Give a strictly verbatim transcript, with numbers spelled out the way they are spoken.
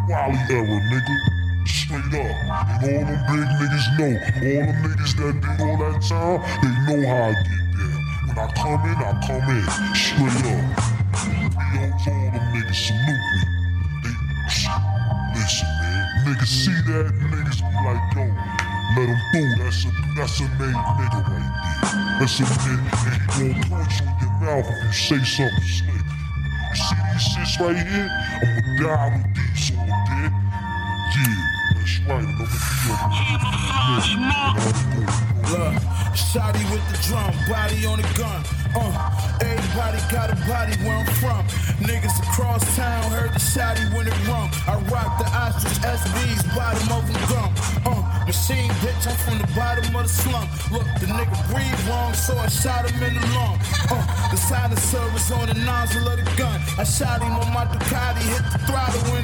Wally era, nigga. Straight up. And all them big niggas know. All them niggas that did all that time, they know how I get there. When I come in, I come in. Straight up. P Os, all them niggas salute me. They, listen, man. Niggas see that, niggas be like, yo, let him through. That's a, that's a made nigga right there. That's a nigga, and he gon' punch you in your mouth if you say something slick. You see these shits right here? I'ma die with these on there. Yeah, that's right. And I'ma be a Look, shotty with the drum, body on the gun. Uh, everybody got a body where I'm from. Niggas across town heard the shotty when it rung. I rock the ostrich S Bs, bottom of them gum. Uh, machine bitch, I'm from the bottom of the slum. Look, the nigga breathe wrong, so I shot him in the lung. Uh, the silencer was on the nozzle of the gun. I shot him on my Ducati, hit the throttle in